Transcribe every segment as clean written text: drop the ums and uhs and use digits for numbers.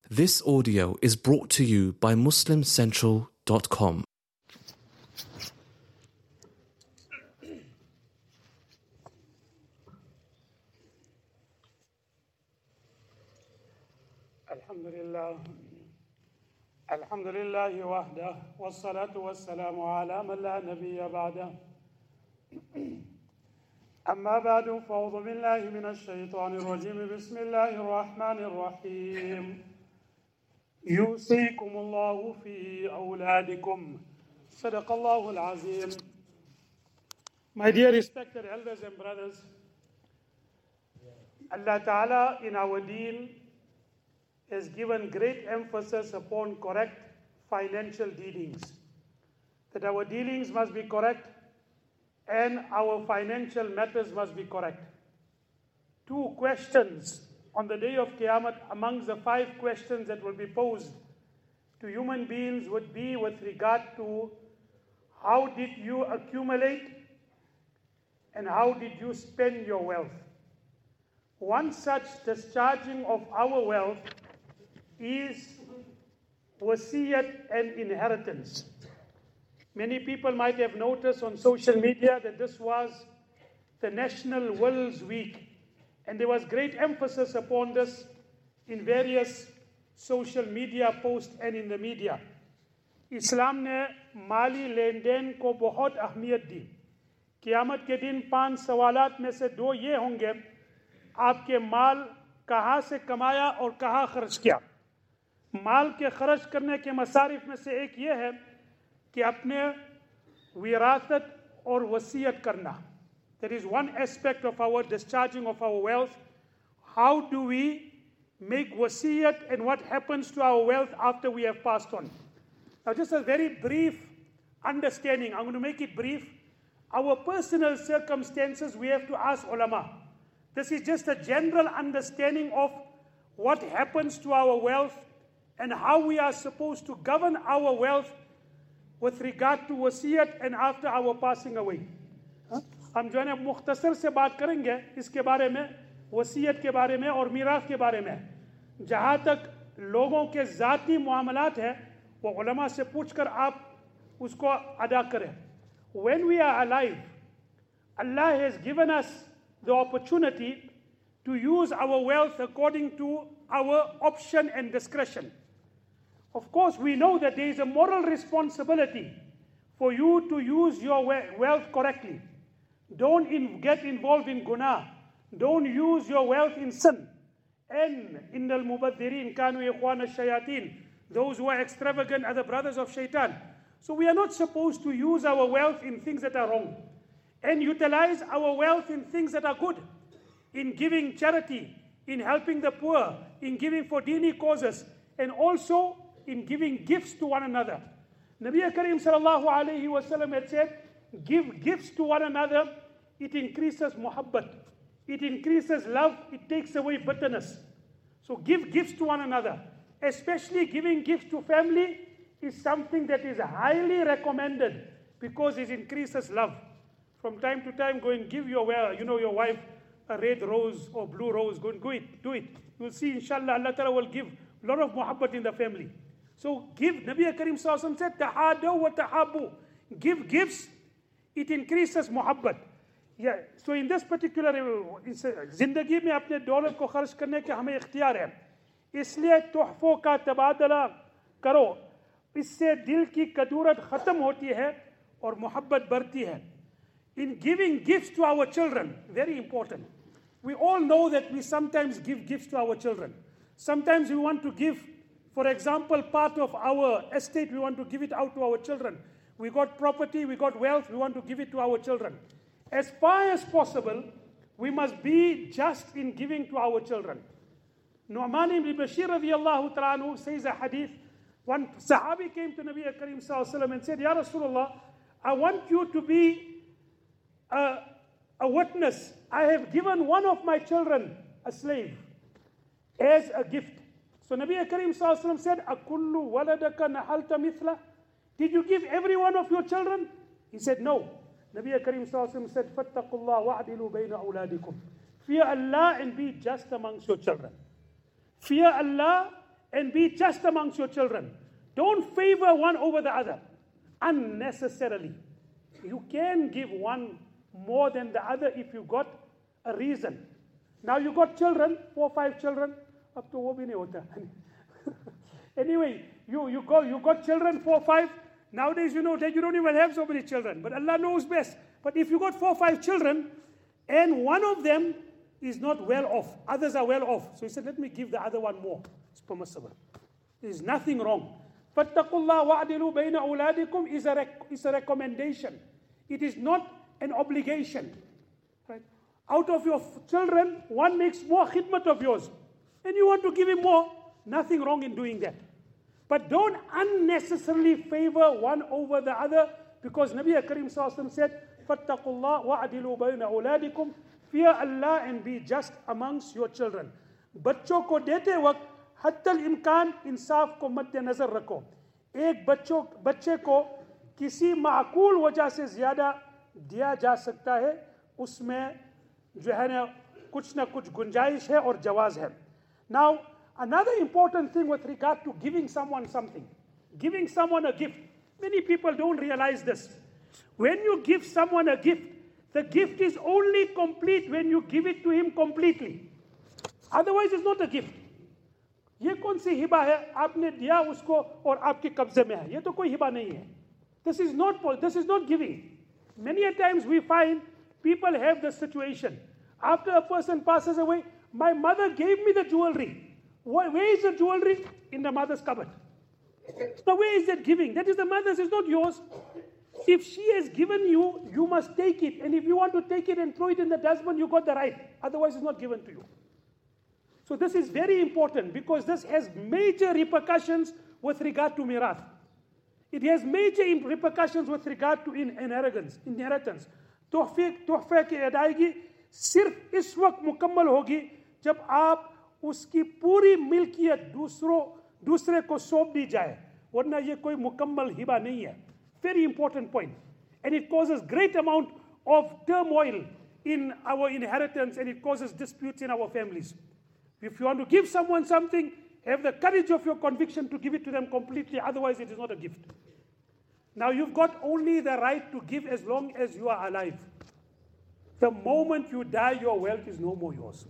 This audio is brought to you by MuslimCentral.com. الحمد لله وحده والصلاة والسلام على من لا نبي بعده أما بعد فأعوذ بالله من الشيطان الرجيم بسم الله الرحمن الرحيم يوصيكم الله في أولادكم صدق الله العظيم. My dear respected elders and brothers, Allah Ta'ala in our deen has given great emphasis upon correct financial dealings. That our dealings must be correct and our financial matters must be correct. 2 questions on the day of Qiyamah amongst the 5 questions that will be posed to human beings would be with regard to how did you accumulate and how did you spend your wealth. One such discharging of our wealth is wasiyat and inheritance. Many people might have noticed on social media that this was the National Wills Week, and there was great emphasis upon this in various social media posts and in the media. Islam ने माली लेन then को बहुत अहमियत दी. क़यामत के दिन 5 सवालात में से 2 ये होंगे, आपके माल कहाँ से कमाया और कहाँ खर्च किया. माल के खर्च करने के मसारिफ में से एक ये है कि अपने विरासत और वसीयत करना. That is one aspect of our discharging of our wealth. How do we make wasiyat and what happens to our wealth after we have passed on? Now just a very brief understanding. I'm going to make it brief. Our personal circumstances we have to ask ulama. This is just a general understanding of what happens to our wealth and how we are supposed to govern our wealth with regard to wasiyat and after our passing away. हम जो है ना मुख्तसर से बात करेंगे इसके बारे में, वसीयत के बारे में और मीराथ के बारे में. जहाँ तक लोगों के ज़ाती मामलात है वो उलमा से पूछकर आप उसको अदा करें. When we are alive, Allah has given us the opportunity to use our wealth according to our option and discretion. Of course, we know that there is a moral responsibility for you to use your wealth correctly. Don't get involved in guna. Don't use your wealth in sin. And innal mubaddirin kanu ikhwana shayateen. Those who are extravagant are the brothers of shaitan. So we are not supposed to use our wealth in things that are wrong. And utilize our wealth in things that are good. In giving charity, in helping the poor, in giving for dini causes, and also in giving gifts to one another. Nabi Kareem sallallahu alayhi wa sallam had said, give gifts to one another, it increases muhabbat, it increases love, it takes away bitterness. So give gifts to one another. Especially giving gifts to family is something that is highly recommended because it increases love. From time to time, go and give your wife a red rose or blue rose. Go and do it. You'll see, inshallah, Allah Ta'ala will give a lot of muhabbat in the family. So give, Nabi Kareem Sallallahu Alaihi Wasallam said, Tahadaw wa tahabu. Give gifts, it increases muhabbat. Yeah. So in this particular, जिंदगी में अपने दौलत को खर्च करने के हमें इख्तियार है. इसलिए तोहफों का तबादला करो. इससे दिल की कदूरत खत्म होती है और मुहब्बत बढ़ती है. In giving gifts to our children, very important. We all know that we sometimes give gifts to our children. Sometimes we want to give, for example, part of our estate, we want to give it out to our children. We got property, we got wealth, we want to give it to our children. As far as possible, we must be just in giving to our children. Nu'man ibn Bashir radiyallahu ta'ala anhu says a hadith. One Sahabi came to Nabi Kareem sallallahu alaihi wasallam and said, Ya Rasulullah, I want you to be a witness. I have given one of my children a slave as a gift. So Nabi Kareem sallallahu alaihi wasallam said, Akullu waladaka nahalta mithla? Did you give every one of your children? He said, no. Nabi Kareem sallallahu alaihi wasallam said, Fattaqullah wa'adilu bayna awladikum. Fear Allah and be just amongst your children. Fear Allah and be just amongst your children. Don't favor one over the other unnecessarily. You can give one more than the other if you got a reason. Now you got children, 4 or 5 children. Up to wo bhi nahi hota. Anyway, you got children, 4 or 5. Nowadays, you know that you don't even have so many children. But Allah knows best. But if you got 4 or 5 children, and one of them is not well off, others are well off. So he said, let me give the other one more. It's permissible. There is nothing wrong. فَاتَّقُوا اللَّهَ وَأَعْدِلُوا بَيْنَ أَوْلَادِكُمْ is a recommendation. It is not an obligation. Right? Out of your children, one makes more khidmat of yours. And you want to give him more. Nothing wrong in doing that. But don't unnecessarily favor one over the other, because Nabi Karim Sallallahu Alaihi Wasallam said, فَاتَّقُوا اللَّهَ وَأَعْدِلُوا بَيْنَ أَوْلَادِكُمْ Fear Allah and be just amongst your children. बच्चों को देते वक्त हत्तल इम्कान इंसाफ को मद्दे नजर रखो. एक बच्चे को किसी माकूल वजह से ज्यादा दिया जा सकता है, उसमें जो है ना कुछ ना कुछ गुंजाइश है और जवाज है. Now, another important thing with regard to giving someone something, giving someone a gift. Many people don't realize this. When you give someone a gift, the gift is only complete when you give it to him completely. Otherwise, it's not a gift. ये कौन सी हिबा है आपने दिया उसको और आपके कब्जे में है, ये तो कोई हिबा नहीं है. This is not giving. Many a times we find people have the situation. After a person passes away, my mother gave me the jewelry. Where is the jewelry? In the mother's cupboard. So where is that giving? That is the mother's, it's not yours. If she has given you, you must take it. And if you want to take it and throw it in the dustbin, you got the right. Otherwise, it's not given to you. So this is very important because this has major repercussions with regard to mirath. It has major repercussions with regard to inheritance. तोहफे की अदायगी सिर्फ इस वक्त मुकम्मल होगी जब आप उसकी पूरी मिल्कियत दूसरे को सौंप दी जाए, वरना ये कोई मुकम्मल हिबा नहीं है. Very important point. And it causes great amount of turmoil in our inheritance, and it causes disputes in our families. If you want to give someone something, have the courage of your conviction to give it to them completely, otherwise it is not a gift. Now you've got only the right to give as long as you are alive. The moment you die, your wealth is no more yours.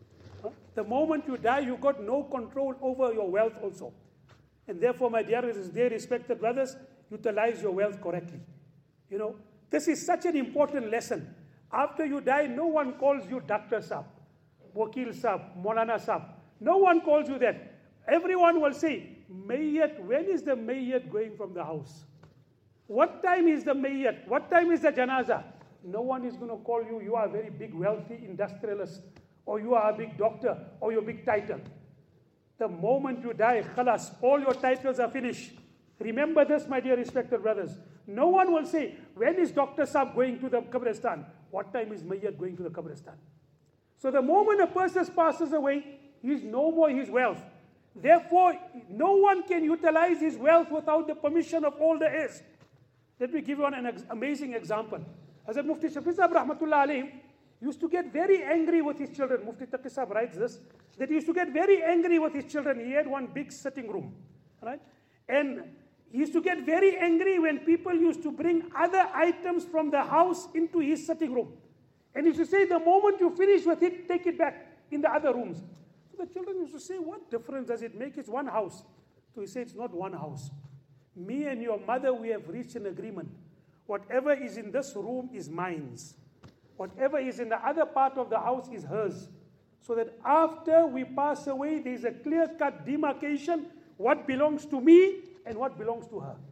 The moment you die, you've got no control over your wealth also. And therefore, my dear respected brothers, utilize your wealth correctly. You know, this is such an important lesson. After you die, no one calls you Dr. Saab, Wakil Saab, Maulana Saab. No one calls you that. Everyone will say, Mayyat, when is the Mayyat going from the house? What time is the Mayyat? What time is the Janaza? No one is going to call you, you are a very big wealthy industrialist, or you are a big doctor, or your big title. The moment you die, khalas, all your titles are finished. Remember this, my dear respected brothers. No one will say, when is Dr. Saab going to the Qabristan? What time is Mayyat going to the Qabristan? So the moment a person passes away, he is no more his wealth. Therefore, no one can utilize his wealth without the permission of all the heirs. Let me give you an amazing example. Hazrat Mufti Shafi Sahib Rahmatullah Alayhi used to get very angry with his children. Mufti Taqi Sahib writes this, that he used to get very angry with his children. He had one big sitting room, right? And he used to get very angry when people used to bring other items from the house into his sitting room. And he used to say, the moment you finish with it, take it back in the other rooms. So the children used to say, what difference does it make? It's one house. So he said, it's not one house. Me and your mother, we have reached an agreement. Whatever is in this room is mine. Whatever is in the other part of the house is hers. So that after we pass away, there is a clear-cut demarcation, what belongs to me and what belongs to her.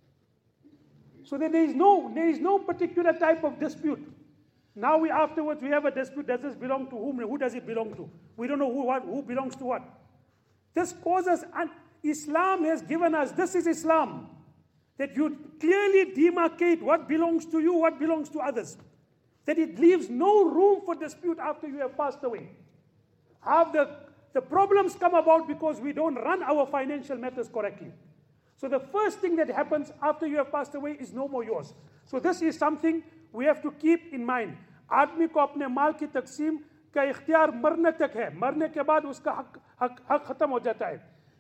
So that there is no particular type of dispute. Now afterwards we have a dispute, does this belong to whom? Who does it belong to? We don't know who belongs to what. This causes, and Islam has given us, this is Islam, that you clearly demarcate what belongs to you, what belongs to others. That it leaves no room for dispute after you have passed away. The problems come about because we don't run our financial matters correctly. So the first thing that happens after you have passed away is no more yours. So this is something we have to keep in mind. आदमी को अपने माल की तकसीम का इख्तियार मरने तक है. मरने के बाद उसका हक खत्म हो जाता है.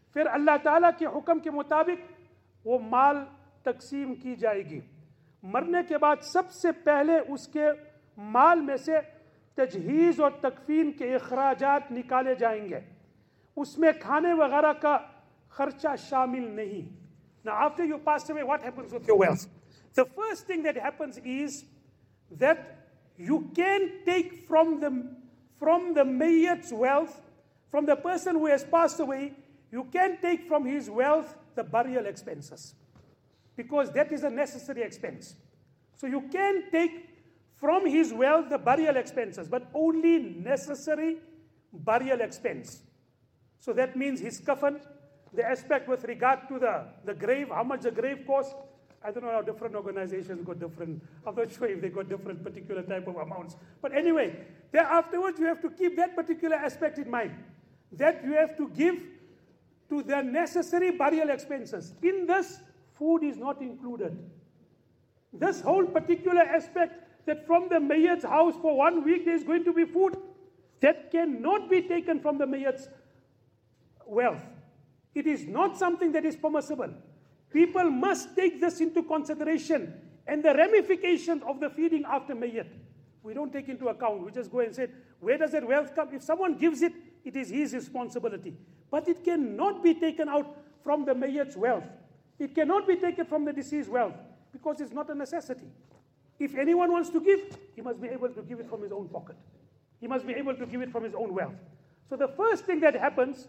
फिर अल्लाह ताला के हुक्म के मुताबिक वो माल तकसीम की जाएगी। मरने के बाद सबसे पहले उसके माल में से तजहीज़ और तकफीन के अखराजात निकाले जाएंगे, उसमें खाने वगैरह का खर्चा शामिल नहीं। Now after you pass away, what happens with your wealth? The first thing that happens is that you can take from the mayyit's wealth, from the person who has passed away, you can take from his wealth the burial expenses, because that is a necessary expense. So you can take from his wealth the burial expenses, but only necessary burial expense. So that means his coffin, the aspect with regard to the grave, how much the grave costs. I don't know how different organizations got different. I'm not sure if they got different particular type of amounts. But anyway, then afterwards you have to keep that particular aspect in mind, that you have to give to the necessary burial expenses. In this, food is not included. This whole particular aspect, that from the mayyit's house for 1 week there is going to be food, that cannot be taken from the mayyit's wealth. It is not something that is permissible. People must take this into consideration, and the ramifications of the feeding after mayyit. We don't take into account. We just go and say, where does that wealth come? If someone gives it, it is his responsibility. But it cannot be taken out from the mayyit's wealth. It cannot be taken from the deceased's wealth, because it's not a necessity. If anyone wants to give, he must be able to give it from his own pocket. He must be able to give it from his own wealth. So the first thing that happens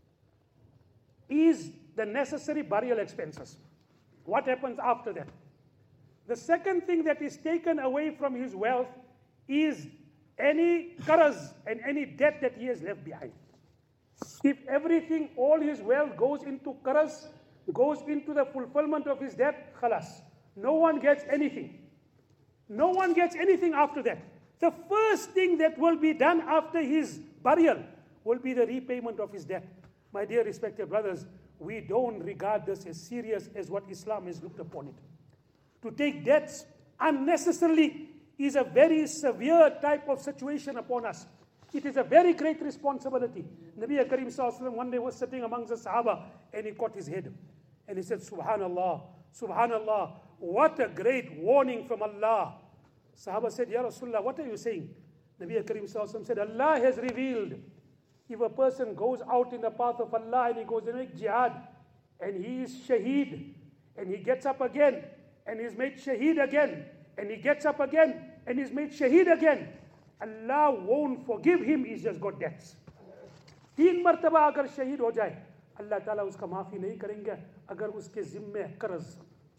is the necessary burial expenses. What happens after that? The second thing that is taken away from his wealth is any qaraz and any debt that he has left behind. If everything, all his wealth goes into qaraz, goes into the fulfillment of his debt, khalas. No one gets anything. No one gets anything after that. The first thing that will be done after his burial will be the repayment of his debt. My dear respected brothers, we don't regard this as serious as what Islam has looked upon it. To take debts unnecessarily is a very severe type of situation upon us. It is a very great responsibility. Nabi Karim Sallallahu Alaihi Wasallam one day was sitting amongst the Sahaba and he caught his head. And he said, Subhanallah, Subhanallah, what a great warning from Allah. Sahaba said, Ya Rasulullah, what are you saying? Nabi Karim Sallallahu Alaihi Wasallam said, Allah has revealed, if a person goes out in the path of Allah and he goes and makes jihad, and he is shaheed, and he gets up again, and he's made shaheed again, and he gets up again, and he's made shaheed again, Allah won't forgive him, he's just got debts. 3 martaba agar shaheed ho jaye, Allah Ta'ala uska maafi nahi karenge, agar uske zimme qarz.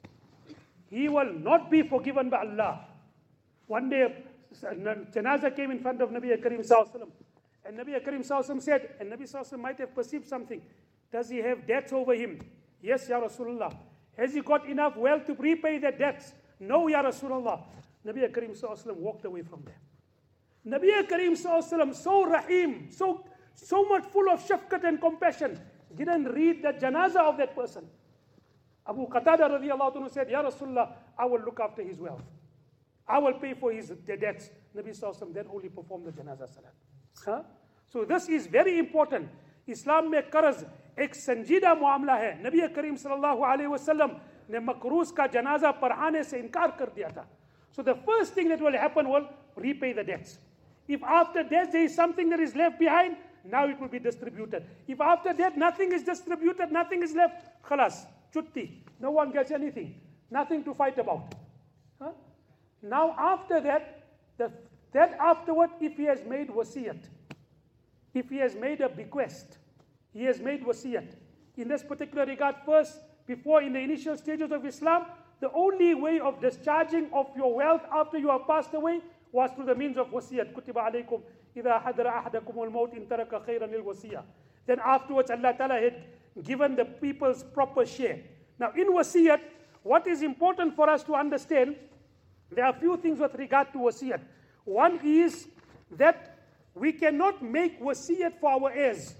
He will not be forgiven by Allah. One day, Janaza came in front of Nabi Karim Sallallahu Alaihi Wasallam. And Nabi Karim Sallallahu Alaihi Wasallam said, and Nabi Sallallahu Alaihi Wasallam might have perceived something. Does he have debts over him? Yes, Ya Rasulullah. Has he got enough wealth to repay the debts? No, Ya Rasulullah. Nabi Karim Sallallahu Alaihi Wasallam walked away from there. Nabi Karim Sallallahu Alaihi Wasallam, so rahim, so much full of shafqat and compassion, didn't read the janazah of that person. Abu Qatada radiallahu anhu said, Ya Rasulullah, I will look after his wealth. I will pay for his debts. Nabi Sallallahu Alaihi Wasallam then only performed the janazah salat. Huh? So this is very important. Islam में कर्ज एक संजीदा मामला है. नबी करीम सल्लल्लाहु अलैहि वसल्लम ने मकरूज का जनाजा पढ़ाने से इनकार कर दिया था. So the first thing that will happen will repay the debts. If after death there is something that is left behind, now it will be distributed. If after death nothing is distributed, nothing is left, khalas, chutti, no one gets anything, nothing to fight about. Huh? Now after that, that afterward, if he has made wasiyat, if he has made a bequest, he has made wasiyat. In this particular regard, first, before in the initial stages of Islam, the only way of discharging of your wealth after you have passed away was through the means of wasiyat. Kutiba alaykum idha hadara ahadakum al-maut in taraka khayran al-wasiyah. Then afterwards, Allah Ta'ala had given the people's proper share. Now in wasiyat, what is important for us to understand, there are a few things with regard to wasiyat. One is that we cannot make wasiyat for our heirs.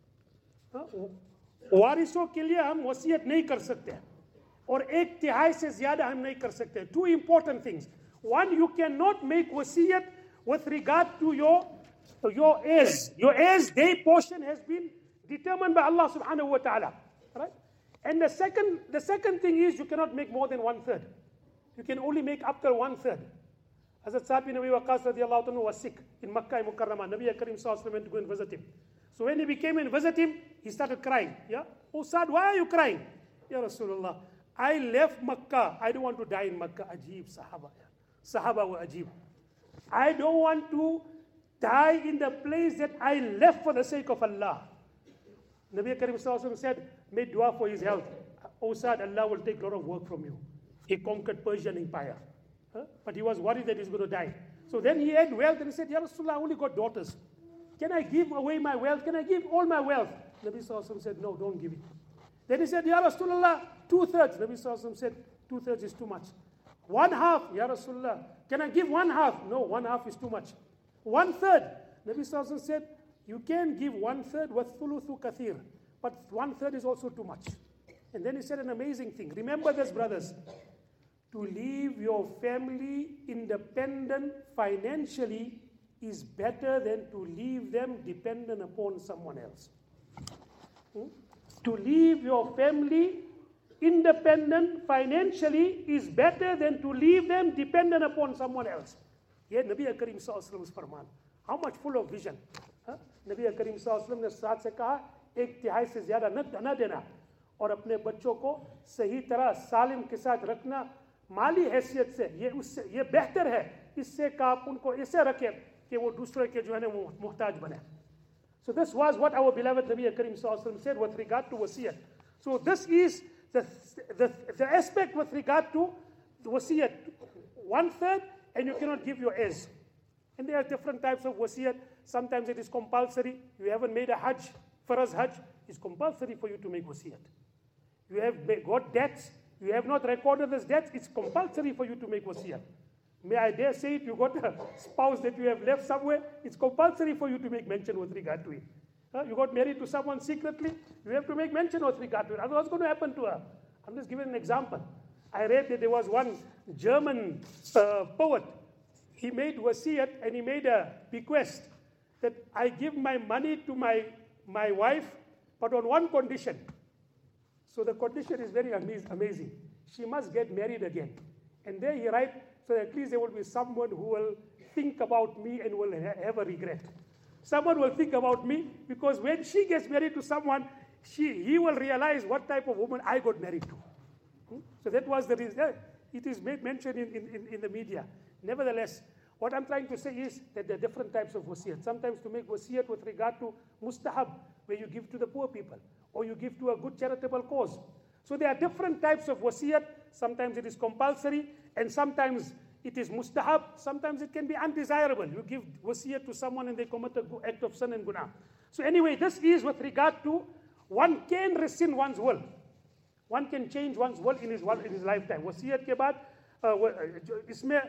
वारिसों के लिए हम वसीयत नहीं कर सकते और 1/3 से ज्यादा हम नहीं कर सकते. Two important things. One, you cannot make wasiyat with regard to your heirs. Your heirs, their portion has been determined by Allah subhanahu wa ta'ala. Right? And the second thing is you cannot make more than 1/3. You can only make up to 1/3. Hazrat Sa'd bin Abi Waqqas radiallahu anhu was sick in Makkah Mukarramah. Nabi Karim sallallahu alaihi wasallam went to go and visit him. So when he came and visit him, he started crying. Yeah? Oh Sa'd, why are you crying? Ya Rasulullah, I left Makkah. I don't want to die in Makkah. Ajib Sahaba. Sahaba were ajib. I don't want to die in the place that I left for the sake of Allah. Nabi Karim sallallahu alaihi wasallam said, made dua for his health. Oh Sa'd, Allah will take a lot of work from you. He conquered Persian Empire. But he was worried that he's going to die. So then he had wealth and he said, Ya Rasulullah, I only got daughters. Can I give away my wealth? Can I give all my wealth? Nabi sallallahu alaihi wasallam said, no, don't give it. Then he said, Ya Rasulullah, 2/3. Nabi sallallahu alaihi wasallam said, 2/3 is too much. 1/2, Ya Rasulullah, can I give 1/2? No, 1/2 is too much. 1/3. Nabi sallallahu alaihi wasallam said, you can give 1/3 with thuluthu kathir, but 1/3 is also too much. And then he said an amazing thing. Remember this, brothers. To leave your family independent financially is better than to leave them dependent upon someone else. To leave your family independent financially is better than to leave them dependent upon someone else. Yet Nabi Karim sallallahu alaihi wasallam's farman. How much full of vision. Nabi Karim sallallahu alaihi wasallam ने साथ से कहा 1/3 से ज़्यादा न देना और अपने बच्चों को सही तरह सालिम के साथ रखना माली हैसियत से ये बेहतर है इससे का आप उनको ऐसे रखें कि वो दूसरे के जो है ना मुहताज बने. So this was what our beloved Nabi Karim sallallahu alaihi wasallam said with regard to wasiyat. So this is the aspect with regard to the wasiyat. 1/3 and you cannot give your heirs. And there are different types of wasiyat. Sometimes it is compulsory. You haven't made a hajj, faraz hajj, it's compulsory for you to make wasiyat. You have got debts, you have not recorded those debts, it's compulsory for you to make wasiyat. May I dare say it, you got a spouse that you have left somewhere, it's compulsory for you to make mention with regard to it. You got married to someone secretly, you have to make mention with regard to it. Otherwise, what's going to happen to her? I'm just giving an example. I read that there was one German poet. He made wasiyat and he made a bequest that I give my money to my wife, but on one condition. So the condition is very amazing. She must get married again. And there he writes, so at least there will be someone who will think about me and will have a regret. Someone will think about me because when she gets married to someone, he will realize what type of woman I got married to. So that was the reason. It is made mention in the media. Nevertheless, what I'm trying to say is that there are different types of wasiyat. Sometimes to make wasiyat with regard to mustahab, where you give to the poor people, or you give to a good charitable cause. So there are different types of wasiyat. Sometimes it is compulsory, and sometimes it is mustahab. Sometimes it can be undesirable. You give wasiyat to someone and they commit an act of sin and guna. So anyway, this is with regard to one can rescind one's will. One can change one's will in his lifetime. Wasiyat के बाद इसमें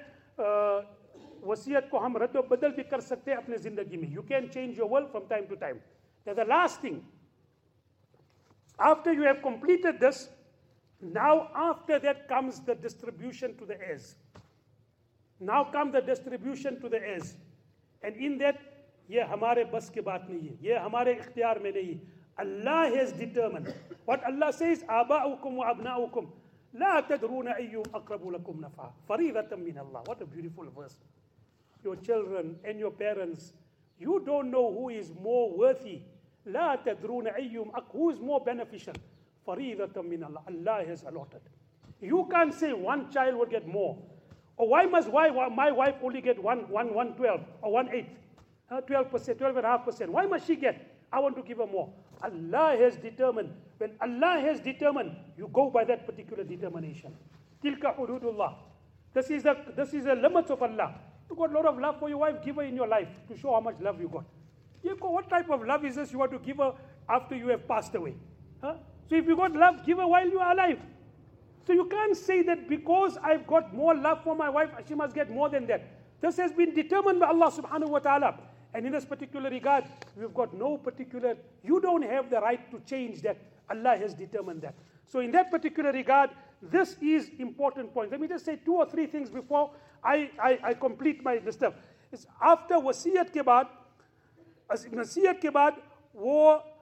वसीयत को हम रद्द बदल भी कर सकते हैं अपने जिंदगी में. You can change your will from time to time. Now the last thing, after you have completed this, now after that comes the distribution to the heirs. Now comes the distribution to the heirs. And in that, ये हमारे बस की बात नहीं है, ये हमारे इख्तियार में नहीं है. Allah has determined. What Allah says, آباؤكم وأبناؤكم لا تدرون أيهم أقرب لكم نفعا فريضة من الله. What a beautiful verse. Your children and your parents, you don't know who is more worthy. لا تدرون أيهم who is more beneficial. فريضة من الله. Allah has allotted. You can't say one child will get more. Or why my wife only get 1/12 or 1/8? 12%, 12.5%. Why must she get? I want to give her more. Allah has determined. When Allah has determined, you go by that particular determination. Tilka hududullah. This is the limits of Allah. You got a lot of love for your wife, give her in your life to show how much love you got. What type of love is this you want to give her after you have passed away? So if you got love, give her while you are alive. So you can't say that because I've got more love for my wife, she must get more than that. This has been determined by Allah subhanahu wa ta'ala. And in this particular regard, we've got no particular, you don't have the right to change that. Allah has determined that. So in that particular regard, this is important point. Let me just say 2 or 3 things before I complete this stuff. It's after wasiyat ke baad, वो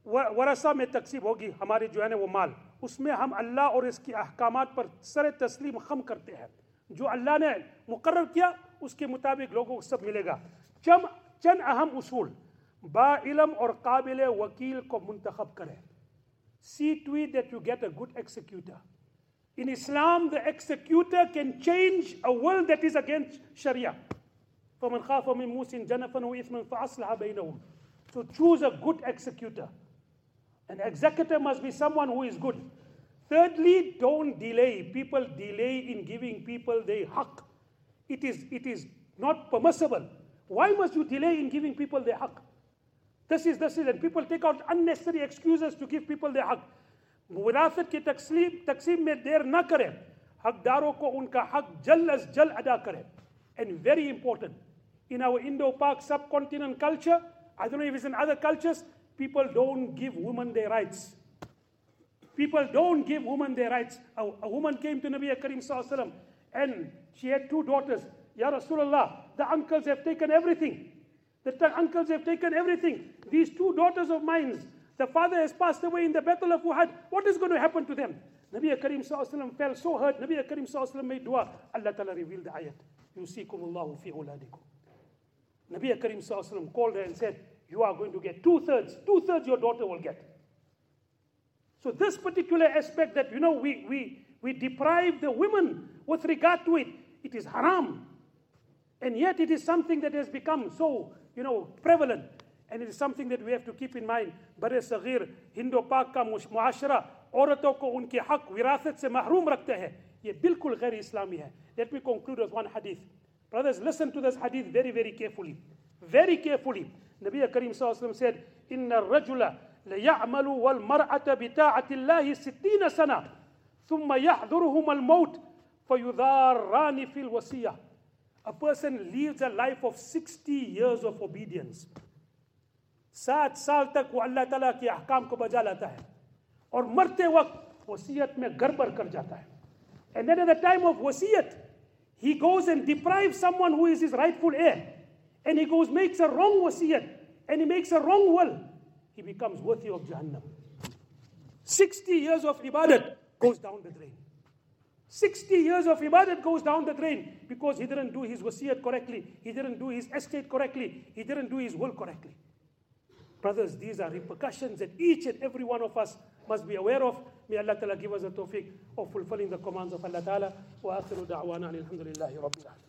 वरसा में तकसीम होगी हमारी जो है ना वो माल, उसमें हम अल्लाह और इसकी अहकामात पर सर तस्लीम खम करते हैं। जो अल्लाह ने मुकर्रर किया उसके मुताबिक लोगों को सब मिलेगा। चंद अहम उसूल, बाइल्म और काबिल वकील को मुंतखब करें। See to it that you get a good executor. In Islam, the executor can change a world that is against Sharia. فَمَنْ خَافَ مِنْ مُوسٍ جَنَفًا وَإِثْمًا فَأَصْلَحَ بَيْنَهُمْ. So choose a good executor. An executor must be someone who is good. Thirdly, don't delay. People delay in giving people their haqq. It is not permissible. Why must you delay in giving people their haqq? This is, and people take out unnecessary excuses to give people their haqq. विरासत की तकसीम में देर न करें, हकदारों को उनका हक जल्द अज जल्द अदा करें. And very important, in our Indo-Pak subcontinent culture, I don't know if it's in other cultures, people don't give women their rights. People don't give women their rights. A woman came to Nabi Karim Sallallahu Alaihi Wasallam and she had 2 daughters. Ya Rasulullah, the uncles have taken everything. The uncles have taken everything. These 2 daughters of mine, the father has passed away in the battle of Uhud. What is going to happen to them? Nabi Karim Sallallahu Alaihi Wasallam felt so hurt. Nabi Karim Sallallahu Alaihi Wasallam made dua. Allah Ta'ala revealed the ayat. Yusikumullahu fi uladikum. Nabi Karim Sallallahu Alaihi Wasallam called her and said, you are going to get 2/3 your daughter will get. So this particular aspect that, we deprive the women with regard to it, it is haram. And yet it is something that has become so, prevalent. And it is something that we have to keep in mind. Bare Saghir, Indo-Pak ka muashara, औरतों को उनके हक विरासत से महरूम रखते हैं. ये बिल्कुल गैर इस्लामी है. Let me conclude with one hadith. Brothers, listen to this hadith very, very carefully. Very carefully. Nabi Karim Sallallahu Alaihi Wasallam said, إِنَّ الرَّجُلَ لَيَعْمَلُ وَالْمَرْأَةَ بِتَاعَةِ اللَّهِ 60 سَنَةً ثُمَّ يَحْضُرُهُمَ الْمَوْتِ فَيُذَارَّانِ فِي الْوَصِيَّةِ. A person lives a life of 60 years of obedience. 7 साल तक वो अल्लाह ताला के अहकाम को बजा लाता है और मरते वक्त वसीयत में गड़बड़ कर जाता है. And then at the time of wasiyat, he goes and deprives someone who is his rightful heir. And he goes, makes a wrong wasiyat, and he makes a wrong will. He becomes worthy of Jahannam. 60 years of ibadat goes down the drain. 60 years of ibadat goes down the drain because he didn't do his wasiyat correctly. He didn't do his estate correctly. He didn't do his will correctly. Brothers, these are repercussions that each and every one of us must be aware of. May Allah Ta'ala give us the tawfiq of fulfilling the commands of Allah Ta'ala. Wa akhiru da'wana alhamdulillahi rabbil alamin.